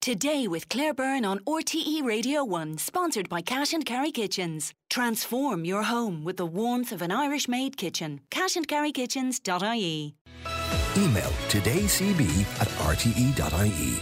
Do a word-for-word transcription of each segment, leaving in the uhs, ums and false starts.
Today with Claire Byrne on R T E Radio one, sponsored by Cash and Carry Kitchens. Transform your home with the warmth of an Irish-made kitchen. cash and carry kitchens dot I E. Email todaycb at r t e dot i e.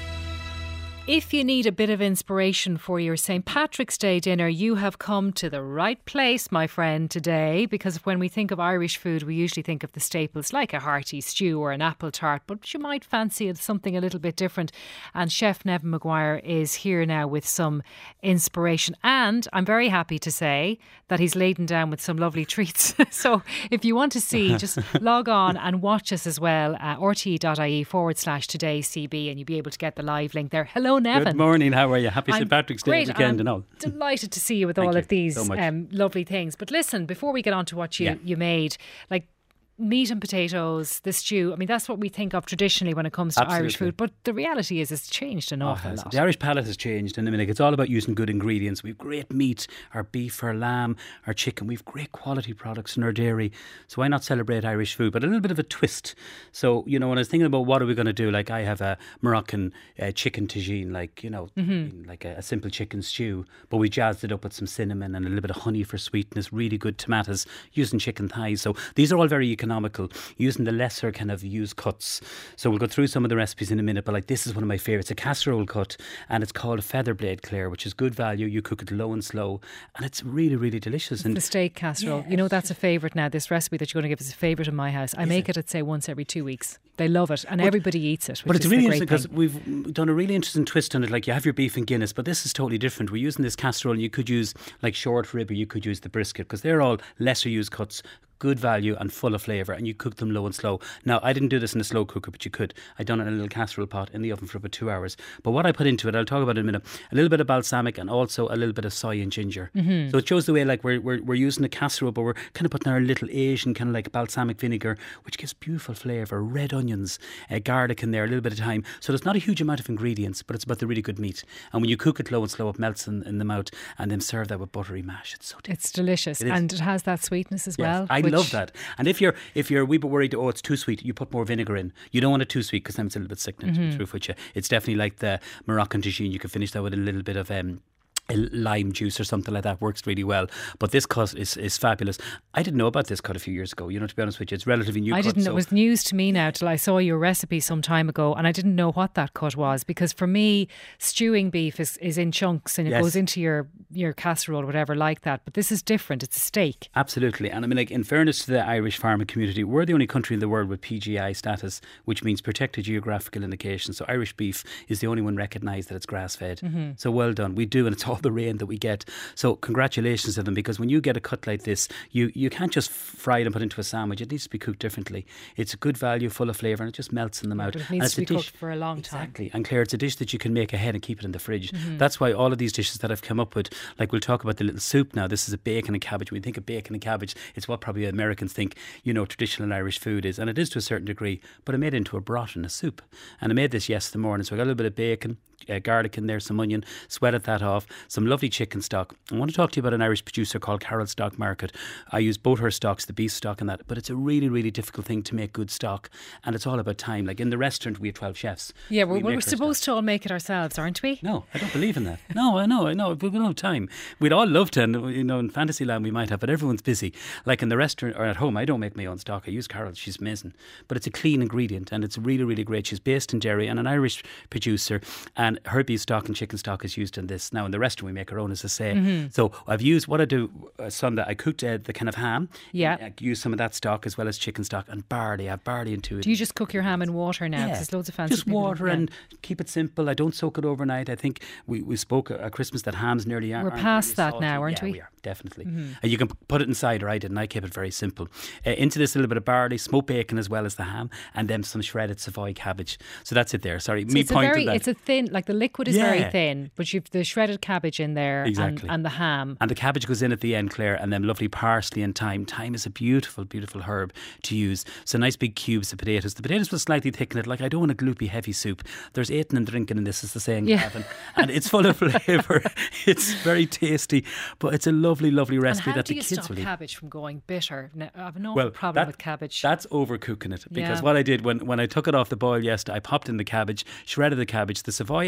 If you need a bit of inspiration for your Saint Patrick's Day dinner, you have come to the right place, my friend, today, because when we think of Irish food, we usually think of the staples like a hearty stew or an apple tart, but you might fancy something a little bit different. And Chef Nevin Maguire is here now with some inspiration. And I'm very happy to say that he's laden down with some lovely treats. So if you want to see, just log on and watch us as well at r t e dot i e forward slash today C B, and you'll be able to get the live link there. Hello, Nevin. Good morning, how are you? Happy Saint Patrick's Day great, weekend and all. Delighted to see you with all you of these so um, lovely things. But listen, before we get on to what you, Yeah. you made, like meat and potatoes, the stew, I mean, that's what we think of traditionally when it comes to Absolutely. Irish food. But the reality is it's changed an awful Oh, lot. the Irish palate has changed, and I mean, like, it's all about using good ingredients. We've great meat, our beef, our lamb, our chicken. We've great quality products in our dairy. So why not celebrate Irish food? But a little bit of a twist. So, you know, when I was thinking about what are we going to do, like I have a Moroccan uh, chicken tagine, like, you know, Mm-hmm. like a, a simple chicken stew, but we jazzed it up with some cinnamon and a little bit of honey for sweetness, really good tomatoes, using chicken thighs. So these are all very economical, using the lesser kind of used cuts. So we'll go through some of the recipes in a minute, but like this is one of my favourites, a casserole cut, and it's called a feather blade, Claire, which is good value. You cook it low and slow, and it's really, really delicious. And The steak casserole. Yeah, You know, that's a favourite now. This recipe that you're going to give is a favourite in my house. I make it, I'd say, once every two weeks. They love it, and everybody eats it. Which But it's is really the great interesting because thing. we've done a really interesting twist on it. Like, you have your beef and Guinness, but this is totally different. We're using this casserole, and you could use like short rib, or you could use the brisket, because they're all lesser used cuts, good value and full of flavour, and you cook them low and slow. Now, I didn't do this in a slow cooker, but you could. I done it in a little casserole pot in the oven for about two hours. But what I put into it, I'll talk about it in a minute, a little bit of balsamic and also a little bit of soy and ginger. Mm-hmm. So it shows the way, like, we're, we're we're using a casserole, but we're kind of putting our little Asian kind of like balsamic vinegar, which gives beautiful flavour, red onions, uh, garlic in there, a little bit of thyme. So there's not a huge amount of ingredients, but it's about the really good meat. And when you cook it low and slow, it melts in, in the mouth, and then serve that with buttery mash. It's so delicious. It's delicious, It is. and it has that sweetness as Yes, well. I which- love that. And if you're if you're a wee bit worried, oh, it's too sweet, you put more vinegar in. You don't want it too sweet, because then it's a little bit sickening, Mm-hmm. to be truth with you. It's definitely like the Moroccan tagine. You can finish that with a little bit of um, a lime juice or something like that. Works really well. But this cut is, is fabulous. I didn't know about this cut a few years ago, you know, to be honest with you. It's relatively new I cut. didn't. so It was news to me now till I saw your recipe some time ago, and I didn't know what that cut was, because for me, stewing beef is, is in chunks and it Yes. goes into your your casserole or whatever like that. But this is different. It's a steak. Absolutely. And I mean, like, in fairness to the Irish farming community, we're the only country in the world with P G I status, which means protected geographical indication. So Irish beef is the only one recognised that it's grass fed. Mm-hmm. So well done. We do, and it's all the rain that we get. So congratulations to them, because when you get a cut like this, you, you can't just fry it and put it into a sandwich. It needs to be cooked differently. It's a good value, full of flavour, and it just melts in the mouth. But it And needs it's to a be dish- cooked for a long time. Exactly. And Claire, it's a dish that you can make ahead and keep it in the fridge. That's why all of these dishes that I've come up with, like we'll talk about the little soup now. This is a bacon and cabbage. When you think of bacon and cabbage, it's what probably Americans think, you know, traditional Irish food is. And it is to a certain degree, but I made it into a broth and a soup. And I made this yesterday morning. So I got a little bit of bacon, uh, garlic in there, some onion, sweated that off, some lovely chicken stock. I want to talk to you about an Irish producer called Carol Stock Market. I use both her stocks, the beef stock and that, but it's a really, really difficult thing to make good stock. And it's all about time. Like in the restaurant, we have twelve chefs. Yeah, we're, We we're make our supposed stock. to all make it ourselves, aren't we? No, I don't believe in that. No, I know, I know. But we don't have time. We'd all love to, and you know, in Fantasyland we might have, but everyone's busy. Like in the restaurant or at home, I don't make my own stock. I use Carol. She's amazing. But it's a clean ingredient, and it's really, really great. She's based in Derry and an Irish producer, and her beef stock and chicken stock is used in this. Now in the restaurant we make our own, as I say. Mm-hmm. So I've used what I do uh, Sunday. I cooked uh, the kind of ham. Yeah. I use some of that stock as well as chicken stock and barley. I have barley into it. Do you just cook your ham in water now? 'Cause Yeah. there's loads of fancy Just people- water yeah. and keep it simple. I don't soak it overnight. I think we, we spoke at Christmas that hams nearly are. We're aren't past really that salty. now, aren't yeah, we? we are, definitely. Mm-hmm. And you can p- put it in cider. I did, and I kept it very simple. Uh, into this a little bit of barley, smoked bacon as well as the ham, and then some shredded Savoy cabbage. So that's it there. Sorry, So me it's a pointed very, that. it's a thin, like the liquid is very Yeah. thin, but you've the shredded cabbage in there Exactly. and, and the ham. And the cabbage goes in at the end, Claire, and then lovely parsley and thyme. Thyme is a beautiful, beautiful herb to use. So nice big cubes of potatoes. The potatoes will slightly thicken it. Like, I don't want a gloopy, heavy soup. There's eating and drinking in this, is the saying, Yeah. Gavin. And it's full of flavour. It's very tasty, but it's a lovely, lovely And recipe how that do the you kids stop will eat. cabbage from going bitter? Now, I have an awful Well, problem that- with cabbage. That's overcooking it, because Yeah. what I did when, when I took it off the boil yesterday, I popped in the cabbage, shredded the cabbage. The Savoy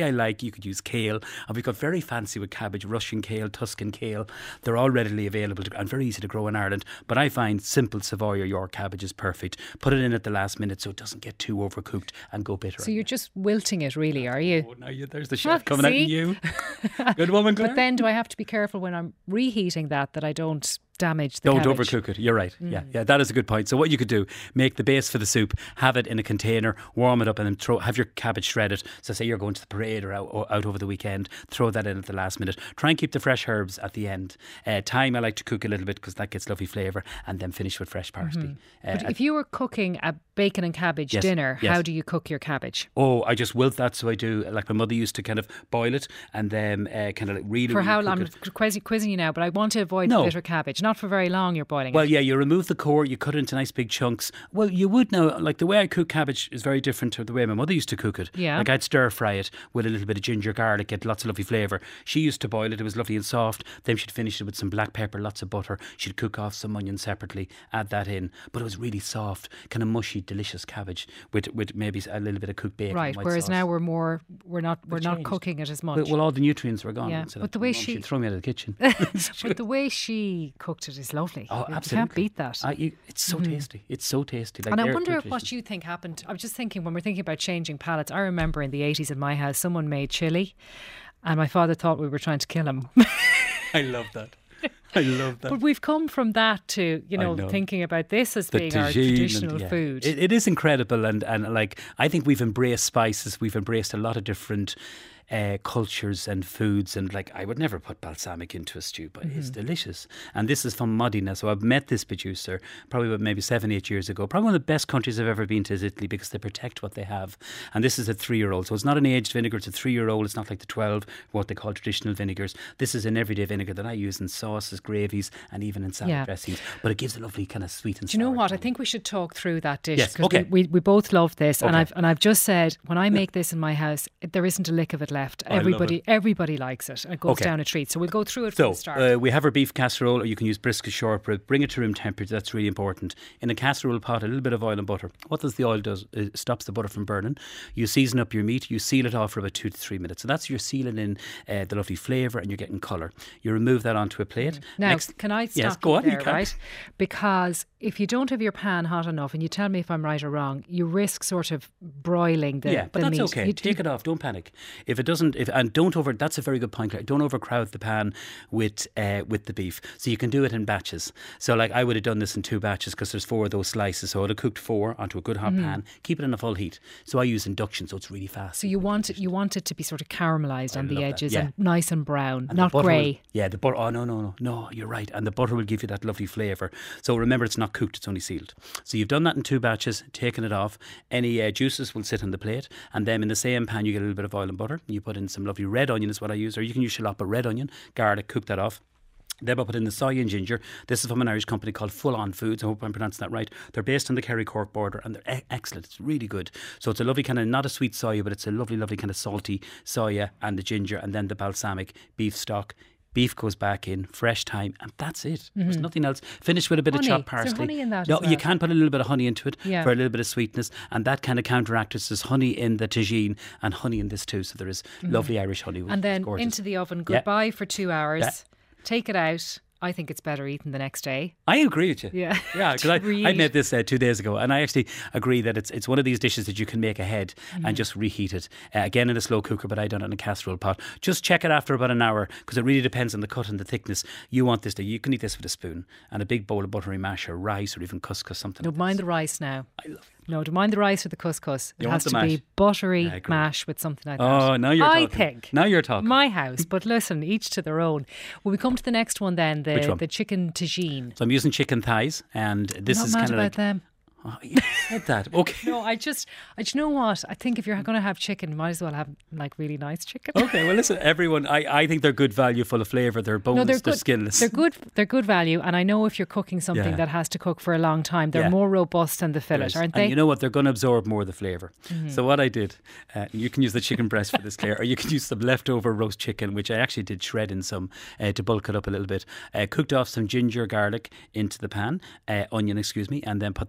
I like, you could use kale. And we've got very fancy with cabbage, Russian kale, Tuscan kale. They're all readily available to, and very easy to grow in Ireland. But I find simple Savoy or York cabbage is perfect. Put it in at the last minute so it doesn't get too overcooked and go bitter. So you're just wilting it, really, are you? Oh, now you, there's the chef Ah, coming out see? in you. Good woman, Claire. But then do I have to be careful when I'm reheating that, that I don't damage the Don't cabbage? overcook it. You're right. Mm. Yeah, yeah, that is a good point. So what you could do, make the base for the soup, have it in a container, warm it up, and then throw. Have your cabbage shredded. So say you're going to the parade or out, or out over the weekend, throw that in at the last minute. Try and keep the fresh herbs at the end. Uh, thyme I like to cook a little bit because that gets lovely flavour, and then finish with fresh parsley. Mm-hmm. Uh, but if you were cooking a bacon and cabbage yes, dinner, yes. how do you cook your cabbage? Oh, I just wilt that. So I do, like my mother used to kind of boil it and then uh, kind of like really, For really how cook long? it. I'm quizzing, quizzing you now, but I want to avoid No. the bitter cabbage. Not for very long. You're boiling Well, it. yeah, you remove the core, you cut it into nice big chunks. Well, you would know, like the way I cook cabbage is very different to the way my mother used to cook it. Yeah. Like I'd stir fry it with a little bit of ginger, garlic, get lots of lovely flavour. She used to boil it, it was lovely and soft. Then she'd finish it with some black pepper, lots of butter. She'd cook off some onions separately, add that in. But it was really soft, kind of mushy, delicious cabbage with, with maybe a little bit of cooked bacon. Right. and white Whereas sauce. now we're more, we're not, we're We've not changed. cooking it as much. Well, well, all the nutrients were gone. Yeah, So but that the way Mum, she- she'd throw me out of the kitchen. But the way she cooked it is lovely. Oh, You absolutely. can't beat that. I, you, it's so tasty. It's so tasty. Like And I they're wonder nutritious. what you think happened. I was just thinking when we're thinking about changing palates. I remember in the eighties in my house, someone made chili, and my father thought we were trying to kill him. I love that. I love that. But we've come from that to, you I know, know. thinking about this as The being our tagine and- traditional yeah. food. It, it is incredible, and, and like I think we've embraced spices. We've embraced a lot of different uh, cultures and foods, and like I would never put balsamic into a stew, but Mm-hmm. it's delicious. And this is from Modena, so I've met this producer probably about maybe seven, eight years ago. Probably one of the best countries I've ever been to is Italy because they protect what they have. And this is a three-year-old, so it's not an aged vinegar. It's a three-year-old. It's not like the twelve, what they call traditional vinegars. This is an everyday vinegar that I use in sauces, gravies, and even in salad Yeah. dressings. But it gives a lovely kind of sweet and Do you know sour what? I tone. think we should talk through that dish Yes, because okay. we, we, we both love this, and Okay. I've and I've just said when I make this in my house, it, there isn't a lick of it left. I love Everybody everybody likes it, and it goes Okay. down a treat. So we'll go through it So from the start. uh, we have our beef casserole, or you can use brisket short rib. Bring it to room temperature. That's really important. In a casserole pot, a little bit of oil and butter. What does the oil does? It stops the butter from burning. You season up your meat. You seal it off for about two to three minutes. So that's you're sealing in uh, the lovely flavour, and you're getting colour. You remove that onto a plate. Now, Next, can I stop yes, you go on, you there, can. right? Because if you don't have your pan hot enough, and you tell me if I'm right or wrong, you risk sort of broiling the, yeah, but the that's meat. okay. You- Take it off. Don't panic. If it doesn't, if and don't over. That's a very good point, Claire. Don't overcrowd the pan with uh, with the beef. So you can do it in batches. So like I would have done this in two batches because there's four of those slices. So I'd have cooked four onto a good hot pan. Keep it in a full heat. So I use induction, so it's really fast. So you want it, you want it to be sort of caramelised on the love that, edges yeah. and nice and brown, And the not butter will- grey. yeah, the butter. Oh no, no, no, no. You're right. And the butter will give you that lovely flavour. So remember, it's not cooked; it's only sealed. So you've done that in two batches. Taken it off. Any uh, juices will sit on the plate, and then in the same pan you get a little bit of oil and butter. You put in some lovely red onion is what I use, or you can use shallot, but red onion, garlic. Cook that off. Then I put in the soy and ginger. This is from an Irish company called Full On Foods. I hope I'm pronouncing that right. They're based on the Kerry Cork border, and they're e- excellent. It's really good. So it's a lovely kind of, not a sweet soya, but it's a lovely, lovely kind of salty soya and the ginger, and then the balsamic beef stock. Beef goes back in, fresh thyme, and that's it. There's nothing else. Finish with a bit Honey. of chopped Is there parsley. honey in that No, as well? you can put a little bit of honey into it Yeah. for a little bit of sweetness, and that kind of counteracts. There's honey in the tagine and honey in this too, so there is lovely Irish honey. which And is then gorgeous. into the oven. Yeah. Goodbye for two hours. Yeah. Take it out. I think it's better eaten the next day. I agree with you. Yeah. Yeah, because I, Reheat. I made this uh, two days ago, and I actually agree that it's it's one of these dishes that you can make ahead and just reheat it. Uh, again, in a slow cooker, but I done it in a casserole pot. Just check it after about an hour, because it really depends on the cut and the thickness. You want this to, you can eat this with a spoon and a big bowl of buttery mash or rice or even couscous, something Don't like mind this. the rice now. I love it. No, don't mind the rice or the couscous. It You has want to the be mash? buttery Yeah, I agree. mash with something like that. Oh, now you're I talking. think. Now you're talking. My house. But listen, each to their own. Will we come to the next one then? The, Which one? the chicken tagine. So I'm using chicken thighs, and this I'm is not mad kind of about like. them. Oh, you said that. Okay. No, I just, I, do you know what? I think if you're going to have chicken, you might as well have like really nice chicken. Okay, well, listen, everyone, I, I think they're good value, full of flavour. They're boneless, No, they're they're good. skinless. They're good. They're good value, and I know if you're cooking something Yeah. that has to cook for a long time, they're Yeah. more robust than the fillet, Right. aren't they? And you know what? They're going to absorb more of the flavour. Mm-hmm. So what I did, uh, you can use the chicken breast for this, Claire, or you can use some leftover roast chicken, which I actually did shred in some uh, to bulk it up a little bit. Uh, cooked off some ginger, garlic into the pan, uh, onion, excuse me, and then put that into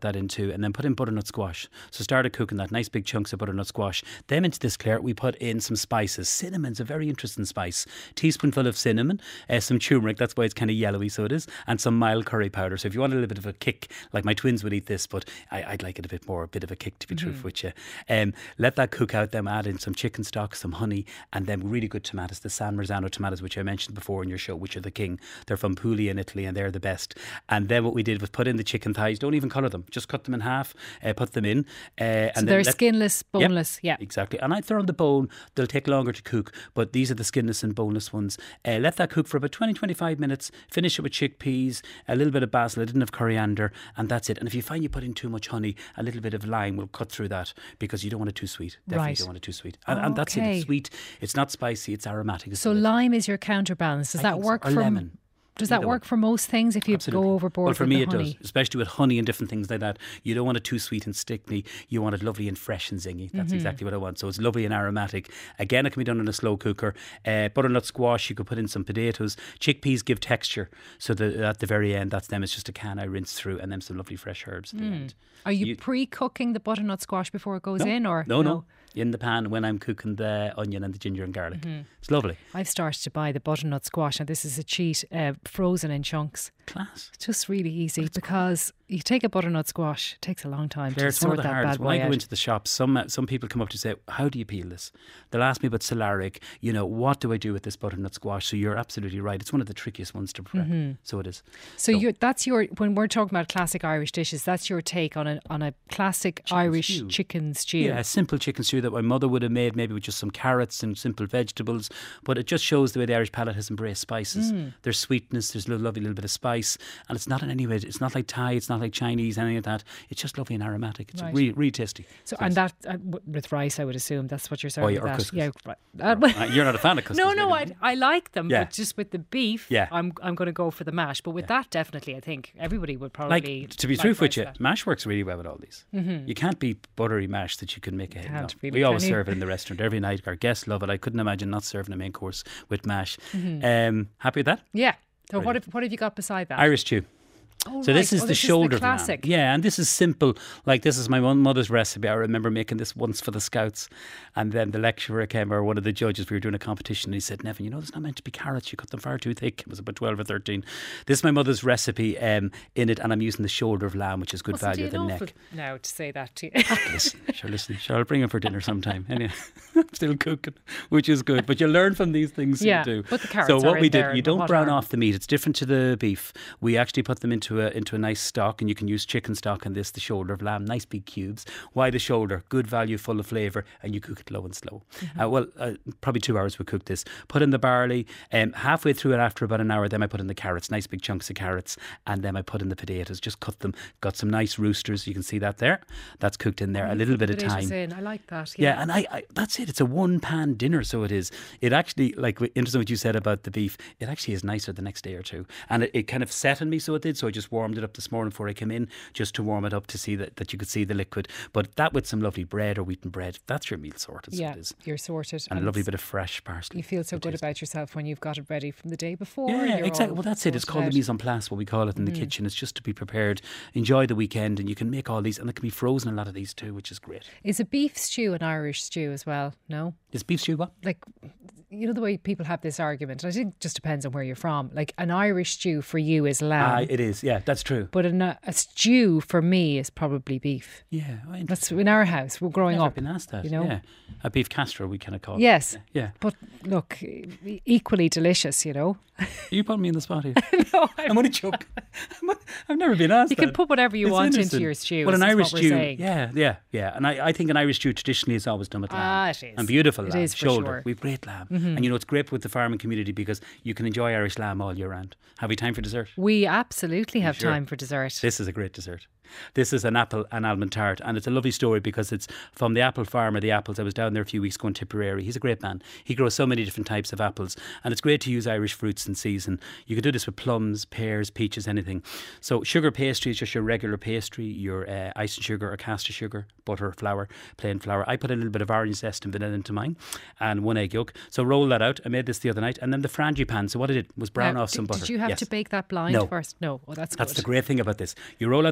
too, and then put in butternut squash. So started cooking that, nice big chunks of butternut squash. Then into this, Claire, we put in some spices. Cinnamon's a very interesting spice. Teaspoonful of cinnamon, uh, some turmeric, that's why it's kind of yellowy, so it is, and some mild curry powder. So if you want a little bit of a kick, like my twins would eat this, but I, I'd like it a bit more, a bit of a kick to be mm-hmm. truthful with you. Um, let that cook out, then add in some chicken stock, some honey, and then really good tomatoes, the San Marzano tomatoes, which I mentioned before in your show, which are the king. They're from Puglia in Italy, and they're the best. And then what we did was put in the chicken thighs. Don't even colour them, just cut them in half, uh, put them in. Uh, so and they're let, skinless, boneless, yeah, yeah. Exactly. And if they're on the bone, they'll take longer to cook, but these are the skinless and boneless ones. Uh, let that cook for about twenty to twenty-five minutes. Finish it with chickpeas, a little bit of basil. I didn't have coriander, and that's it. And if you find you put in too much honey, a little bit of lime will cut through that, because you don't want it too sweet. Definitely right. don't want it too sweet. And, oh, and that's okay. it. It's sweet. It's not spicy. It's aromatic. So lime is your counterbalance. Does I that work so. Or for lemon? Does that work for most things if you Absolutely. go overboard Well, for with me the it honey? does, especially with honey and different things like that. You don't want it too sweet and sticky. You want it lovely and fresh and zingy. That's mm-hmm. exactly what I want. So it's lovely and aromatic. Again, it can be done in a slow cooker. Uh, butternut squash, you could put in some potatoes. Chickpeas give texture. So the, at the very end, that's them. It's just a can I rinse through, and then some lovely fresh herbs at the mm. end. Are you, you pre-cooking the butternut squash before it goes no, in? or no, no, no. In the pan when I'm cooking the onion and the ginger and garlic. Mm-hmm. It's lovely. I've started to buy the butternut squash, and this is a cheat, uh, frozen in chunks. Class. It's just really easy That's because cool. you take a butternut squash, it takes a long time Claire, to it's sort one of the that hardest. bad When boy I go out. into the shops, some uh, some people come up to say, how do you peel this? They'll ask me about celeriac, you know, what do I do with this butternut squash? So you're absolutely right. It's one of the trickiest ones to prep. Mm-hmm. So it is. So, so you're, that's your, when we're talking about classic Irish dishes, that's your take on a, on a classic chicken Irish stew. chicken stew. Yeah, a simple chicken stew that my mother would have made, maybe with just some carrots and simple vegetables. But it just shows the way the Irish palate has embraced spices. Mm. There's sweetness, there's a lovely little bit of spice, and it's not in any way, it's not like Thai, it's not like Chinese, anything like that. It's just lovely and aromatic. It's right. really, really tasty. So, so and that uh, w- with rice, I would assume that's what you're serving. Oh, yeah, or that. couscous. Yeah, right. Uh, uh, you're not a fan of couscous? No, no, I, I like them, yeah. but just with the beef, yeah. I'm I'm going to go for the mash. But with yeah. that, definitely, I think everybody would probably like. To be like truthful with you, that. mash works really well with all these. Mm-hmm. You can't beat buttery mash that you can make a hit. No. Really, we always you? serve it in the restaurant every night. Our guests love it. I couldn't imagine not serving a main course with mash. Mm-hmm. Um, happy with that? Yeah. So what have, what have you got beside that? Irish stew. Oh, so right. this is oh, the this shoulder is the classic. lamb. Yeah, and this is simple. Like, this is my mother's recipe. I remember making this once for the Scouts, and then the lecturer came, or one of the judges, we were doing a competition, and he said, Nevin, you know, there's not meant to be carrots. You cut them far too thick. It was about twelve or thirteen. This is my mother's recipe um, in it, and I'm using the shoulder of lamb, which is good well, value of the neck. Now to say that to you. Listen, sure, listen, sure, I'll bring him for dinner sometime. Anyway, I'm still cooking, which is good. But you learn from these things yeah, you do. But the carrots so what are we in did, there you don't brown harm? off the meat. It's different to the beef. We actually put them into a into a nice stock, and you can use chicken stock in this, the shoulder of lamb, nice big cubes. Why the shoulder? Good value, full of flavour, and you cook it low and slow. Mm-hmm. Uh, well, uh, probably two hours we cook this. Put in the barley. Um, halfway through it, after about an hour, then I put in the carrots, nice big chunks of carrots, and then I put in the potatoes. Just cut them. Got some nice roosters. You can see that there. That's cooked in there. Oh, a little bit of potatoes time. In. I like that. Yeah, yeah and I, I that's it. It's a one pan dinner, so it is. It actually, like, interesting what you said about the beef. It actually is nicer the next day or two, and it, it kind of set on me, so it did. So I just warmed it up this morning before I came in, just to warm it up to see that, that you could see the liquid. But that with some lovely bread or wheaten bread, that's your meal sorted. Yeah, so it is. You're sorted. And, and a lovely bit of fresh parsley. You feel so good about yourself when you've got it ready from the day before. Yeah, exactly. Well, that's it. It's called out. the mise en place, what we call it in mm. the kitchen. It's just to be prepared. Enjoy the weekend, and you can make all these, and it can be frozen, a lot of these too, which is great. Is a beef stew an Irish stew as well? No? Is beef stew what? Like, you know the way people have this argument, I think it just depends on where you're from. Like, an Irish stew for you is lamb. Uh, it is, yeah, that's true. But an, a stew for me is probably beef. Yeah. That's in our house. We're growing Never up. been asked that, you know? Yeah. A beef casserole, we kind of call it. Yes. Yeah. yeah. But look, equally delicious, you know. You put me in the spot here. no, I'm, I'm only joking. I've never been asked You that. can put whatever you it's want into your stew. Well, an Irish stew, yeah, yeah, yeah. And I, I think an Irish stew traditionally is always done with lamb. Ah, it is. And beautiful it lamb, is for shoulder. Sure. We've great lamb. Mm-hmm. And you know, it's great with the farming community because you can enjoy Irish lamb all year round. Have we time for dessert? We absolutely have sure? time for dessert. This is a great dessert. This is an apple and almond tart, and it's a lovely story because it's from the apple farmer, the apples. I was down there a few weeks ago in Tipperary. He's a great man. He grows so many different types of apples, and it's great to use Irish fruits in season. You could do this with plums, pears, peaches, anything. So sugar pastry is just your regular pastry, your uh, icing sugar or caster sugar, butter, flour, plain flour. I put a little bit of orange zest and vanilla into mine, and one egg yolk. So roll that out. I made this the other night, and then the frangipane. So what I did was brown now, off some did, butter. Did you have yes. to bake that blind no. first? No. Oh, that's good. That's the great thing about this. You roll out the pastry.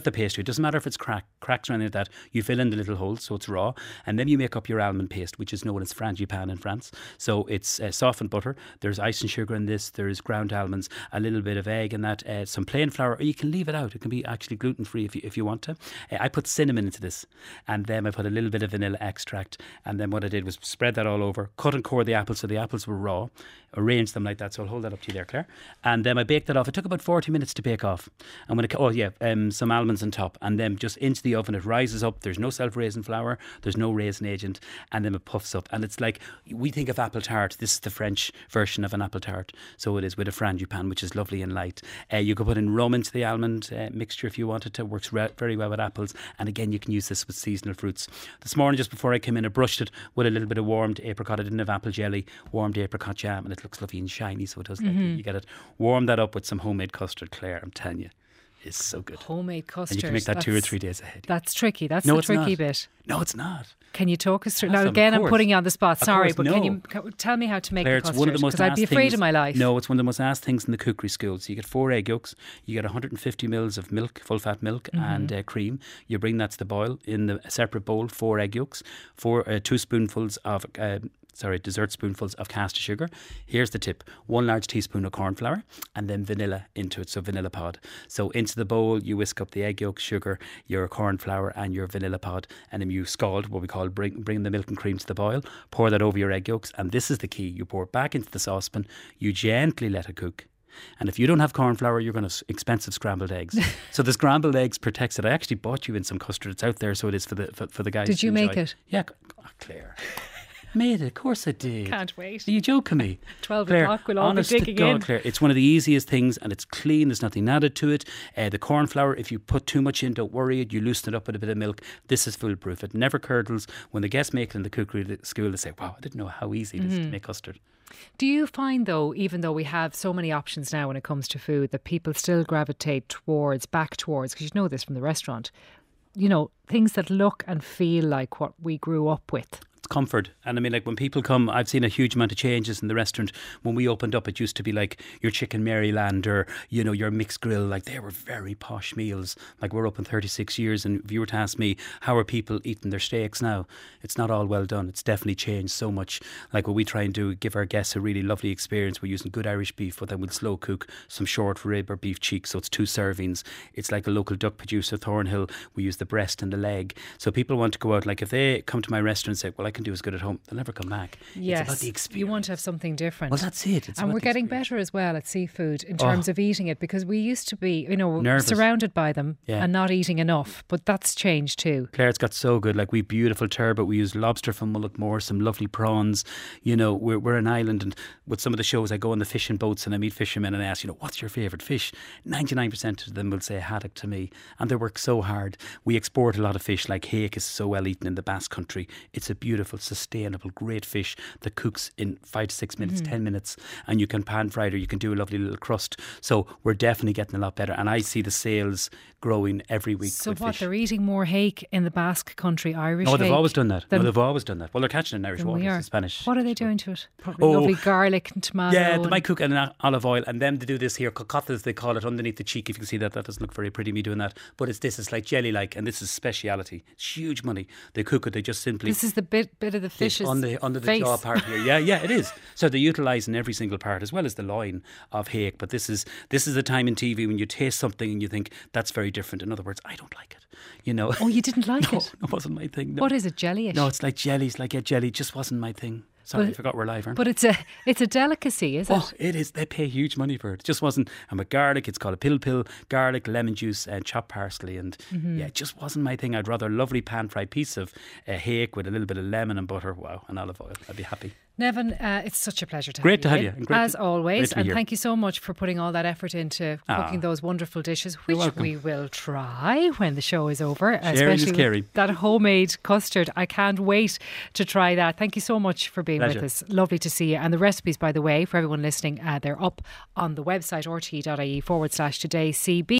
It doesn't matter if it's crack, cracks or anything like that. You fill in the little holes so it's raw, and then you make up your almond paste, which is known as frangipane in France. So it's uh, softened butter. There's ice and sugar in this. There's ground almonds, a little bit of egg, and that uh, some plain flour. Or you can leave it out. It can be actually gluten free if you if you want to. Uh, I put cinnamon into this, and then I put a little bit of vanilla extract, and then what I did was spread that all over. Cut and core the apples so the apples were raw. Arrange them like that. So I'll hold that up to you there, Claire. And then I baked that off. It took about forty minutes to bake off. And when it, oh yeah, um, some almonds on top, and then just into the oven. It rises up. There's no self-raising flour. There's no raisin agent, and then it puffs up. And it's like we think of apple tart. This is the French version of an apple tart. So it is with a frangipane, which is lovely and light. Uh, you could put in rum into the almond uh, mixture if you wanted to. Works re- very well with apples. And again, you can use this with seasonal fruits. This morning, just before I came in, I brushed it with a little bit of warmed apricot. I didn't have apple jelly, warmed apricot jam, and it looks lovely and shiny. So it does. Mm-hmm. Like, you get it. Warm that up with some homemade custard, Claire. I'm telling you. Is so good. Homemade custard. And you can make that two or three days ahead. That's tricky. That's no, the it's tricky not. bit. No, it's not. Can you talk us through? Have Now, some, again, of I'm course. putting you on the spot. Of Sorry, course, but no. can you can, tell me how to make Claire, the it's custard? one of the most Because I'd be asked afraid things, of my life. No, it's one of the most asked things in the cookery school. So you get four egg yolks, you get one hundred fifty mils of milk, full fat milk, mm-hmm. and uh, cream. You bring that to the boil in the, a separate bowl. Four egg yolks, four uh, two spoonfuls of. Uh, Sorry, dessert spoonfuls of caster sugar. Here's the tip. One large teaspoon of corn flour and then vanilla into it, so vanilla pod. So into the bowl, you whisk up the egg yolk, sugar, your corn flour and your vanilla pod, and then you scald, what we call bring, bring the milk and cream to the boil. Pour that over your egg yolks, and this is the key. You pour it back into the saucepan. You gently let it cook. And if you don't have corn flour, you're going to expensive scrambled eggs. So the scrambled eggs protects it. I actually bought you in some custard. It's out there, so it is for the for, for the guys. Did you to enjoy. make it? Yeah, oh, Claire. Made it, of course I did. Can't wait. Are you joking me? twelve Claire, o'clock, we'll all be honest to digging God, in. Claire, it's one of the easiest things, and it's clean. There's nothing added to it. Uh, the corn flour, if you put too much in, don't worry. It. You loosen it up with a bit of milk. This is foolproof. It never curdles. When the guests make it in the cookery school, they say, wow, I didn't know how easy it is Mm-hmm. to make custard. Do you find, though, even though we have so many options now when it comes to food, that people still gravitate towards, back towards, because you know this from the restaurant, you know, things that look and feel like what we grew up with? Comfort. And I mean, like when people come, I've seen a huge amount of changes in the restaurant. When we opened up, it used to be like your chicken Maryland or, you know, your mixed grill. Like they were very posh meals. Like we're open thirty-six years, and if you were to ask me, how are people eating their steaks now? It's not all well done. It's definitely changed so much. Like what we try and do, give our guests a really lovely experience. We're using good Irish beef, but then we'll slow cook some short rib or beef cheek. So it's two servings. It's like a local duck producer, Thornhill. We use the breast and the leg. So people want to go out. Like if they come to my restaurant and say, well, I can do as good at home, they'll never come back. Yes, it's about the experience. You want to have something different. Well, that's it. It's and we're getting experience. better as well at seafood in terms oh. of eating it, because we used to be, you know, Nervous. surrounded by them yeah. and not eating enough. But that's changed too. Claire, it's got so good. Like we have beautiful turbot. We use lobster from Mullaghmore, some lovely prawns. You know, we're we're an island, and with some of the shows, I go on the fishing boats and I meet fishermen and I ask, you know, what's your favourite fish? ninety-nine percent of them will say haddock to me, and they work so hard. We export a lot of fish. Like hake is so well eaten in the Basque Country. It's a beautiful, sustainable, great fish that cooks in five to six minutes, mm. ten minutes, and you can pan fry it or you can do a lovely little crust. So we're definitely getting a lot better, and I see the sales growing every week. So with what, fish. they're eating more hake in the Basque Country, Irish No, they've hake always done that. No, than- they've always done that. Well, they're catching it in Irish than we waters, are. the Spanish. What are they doing to it? Probably Oh. lovely garlic and tomato. Yeah, they and- might cook it in olive oil, and then they do this here, cocotas they call it, underneath the cheek. If you can see that, that doesn't look very pretty, me doing that. But it's this, it's like jelly-like, and this is speciality. It's huge money. They cook it, they just simply... This is the bit bit of the fish's on the under the face. jaw part here. Yeah, yeah, it is. So they're utilising every single part, as well as the loin of hake. But this is this is a time in T V when you taste something and you think that's very different. In other words, I don't like it. You know. Oh, you didn't like no, it? it wasn't my thing. No. What is it, jellyish? No, it's like jellies, like a jelly. It just wasn't my thing. Sorry, But- I forgot we're live, aren't But it's a it's a delicacy, is it? Oh, it is. They pay huge money for it. It just wasn't. And with garlic, it's called a pill pill. Garlic, lemon juice, and chopped parsley. And Mm-hmm. yeah, it just wasn't my thing. I'd rather a lovely pan fried piece of uh, hake with a little bit of lemon and butter. Wow, and olive oil. I'd be happy. Nevin, uh, it's such a pleasure to Great to have have you. you, in, and great as to- always, great to be and here. thank you so much for putting all that effort into Ah. cooking those wonderful dishes, You're which welcome. we will try when the show is over. Sharing is especially with caring. that homemade custard. I can't wait to try that. Thank you so much for being Pleasure. with us. Lovely to see you. And the recipes, by the way, for everyone listening, uh, they're up on the website r t e dot i e forward slash today C B.